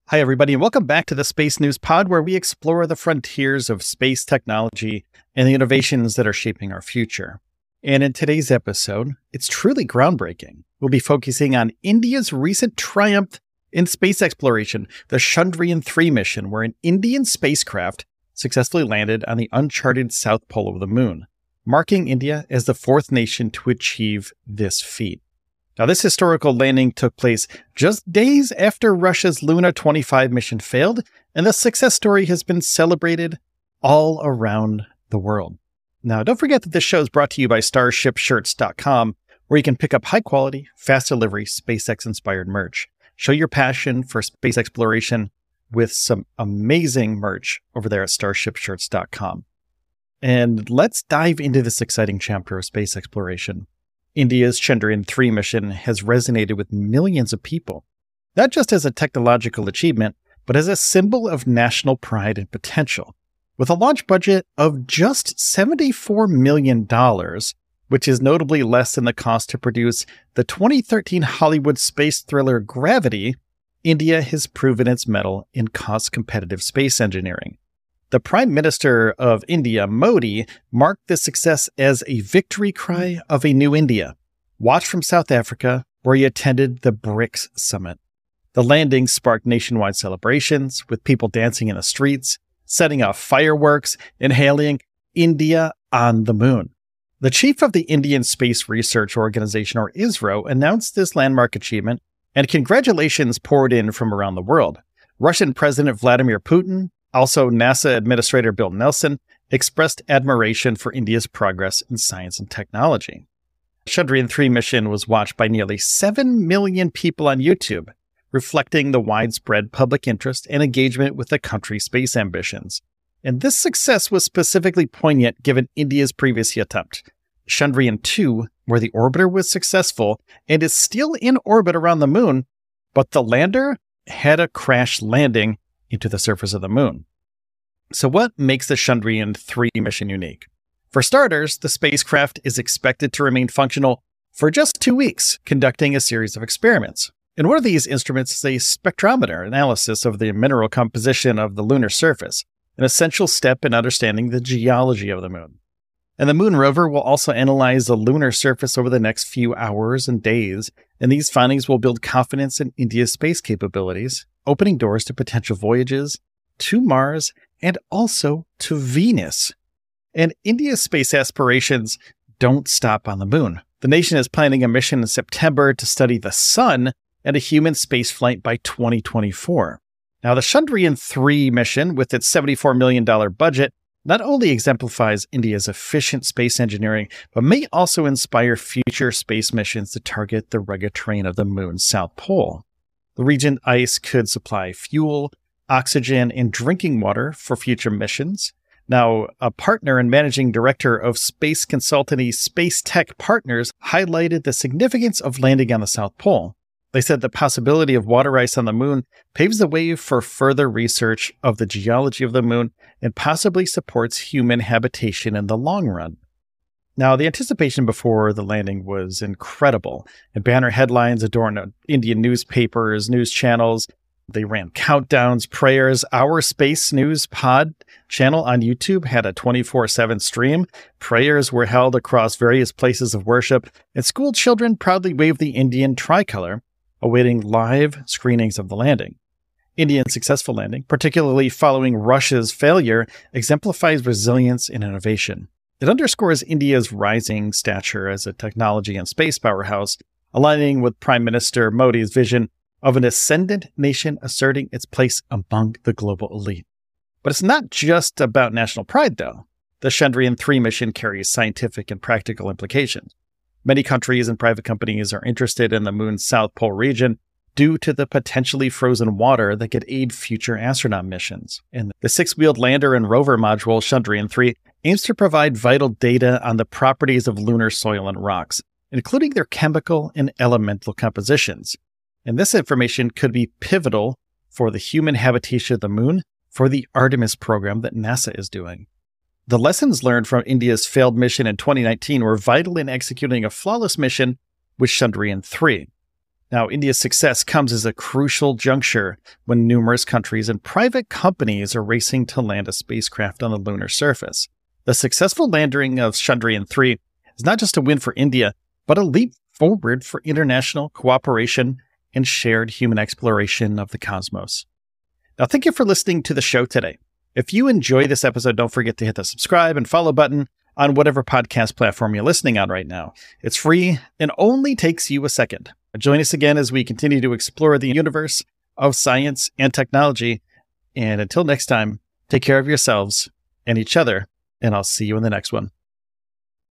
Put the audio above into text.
Hi, everybody, and welcome back to the Space News Pod, where we explore the frontiers of space technology and the innovations that are shaping our future. And in today's episode, it's truly groundbreaking. We'll be focusing on India's recent triumph in space exploration, the Chandrayaan-3 mission, where an Indian spacecraft successfully landed on the uncharted south pole of the moon, marking India as the fourth nation to achieve this feat. Now, this historical landing took place just days after Russia's Luna 25 mission failed, and the success story has been celebrated all around the world. Now, don't forget that this show is brought to you by StarshipShirts.com, where you can pick up high-quality, fast delivery, SpaceX-inspired merch. Show your passion for space exploration with some amazing merch over there at StarshipShirts.com. And let's dive into this exciting chapter of space exploration. India's Chandrayaan-3 mission has resonated with millions of people, not just as a technological achievement, but as a symbol of national pride and potential. With a launch budget of just $74 million, which is notably less than the cost to produce the 2013 Hollywood space thriller Gravity, India has proven its mettle in cost-competitive space engineering. The Prime Minister of India, Modi, marked this success as a victory cry of a new India. Watched from South Africa, where he attended the BRICS summit. The landing sparked nationwide celebrations, with people dancing in the streets, setting off fireworks, and hailing India on the moon. The chief of the Indian Space Research Organization, or ISRO, announced this landmark achievement, and congratulations poured in from around the world. Russian President Vladimir Putin, also, NASA Administrator Bill Nelson expressed admiration for India's progress in science and technology. The Chandrayaan-3 mission was watched by nearly 7 million people on YouTube, reflecting the widespread public interest and engagement with the country's space ambitions. And this success was specifically poignant given India's previous attempt, Chandrayaan-2, where the orbiter was successful and is still in orbit around the moon, but the lander had a crash landing into the surface of the moon. So what makes the Chandrayaan-3 mission unique? For starters, the spacecraft is expected to remain functional for just 2 weeks, conducting a series of experiments. And one of these instruments is a spectrometer analysis of the mineral composition of the lunar surface, an essential step in understanding the geology of the moon. And the Moon rover will also analyze the lunar surface over the next few hours and days, and these findings will build confidence in India's space capabilities, opening doors to potential voyages to Mars and also to Venus. And India's space aspirations don't stop on the moon. The nation is planning a mission in September to study the sun and a human spaceflight by 2024. Now, the Chandrayaan-3 mission, with its $74 million budget, not only exemplifies India's efficient space engineering, but may also inspire future space missions to target the rugged terrain of the moon's south pole. The region ice could supply fuel, oxygen, and drinking water for future missions. Now, a partner and managing director of space consultancy Space Tech Partners highlighted the significance of landing on the South Pole. They said the possibility of water ice on the moon paves the way for further research of the geology of the moon and possibly supports human habitation in the long run. Now, the anticipation before the landing was incredible, and banner headlines adorned Indian newspapers, news channels. They ran countdowns, prayers. Our Space News Pod channel on YouTube had a 24/7 stream. Prayers were held across various places of worship, and school children proudly waved the Indian tricolor, awaiting live screenings of the landing. India's successful landing, particularly following Russia's failure, exemplifies resilience and innovation. It underscores India's rising stature as a technology and space powerhouse, aligning with Prime Minister Modi's vision of an ascendant nation asserting its place among the global elite. But it's not just about national pride, though. The Chandrayaan-3 mission carries scientific and practical implications. Many countries and private companies are interested in the moon's South Pole region due to the potentially frozen water that could aid future astronaut missions. And the six-wheeled lander and rover module Chandrayaan-3 aims to provide vital data on the properties of lunar soil and rocks, including their chemical and elemental compositions. And this information could be pivotal for the human habitation of the moon for the Artemis program that NASA is doing. The lessons learned from India's failed mission in 2019 were vital in executing a flawless mission with Chandrayaan-3. Now, India's success comes as a crucial juncture when numerous countries and private companies are racing to land a spacecraft on the lunar surface. The successful landing of Chandrayaan-3 is not just a win for India, but a leap forward for international cooperation and shared human exploration of the cosmos. Now, thank you for listening to the show today. If you enjoy this episode, don't forget to hit the subscribe and follow button on whatever podcast platform you're listening on right now. It's free and only takes you a second. Join us again as we continue to explore the universe of science and technology. And until next time, take care of yourselves and each other, and I'll see you in the next one.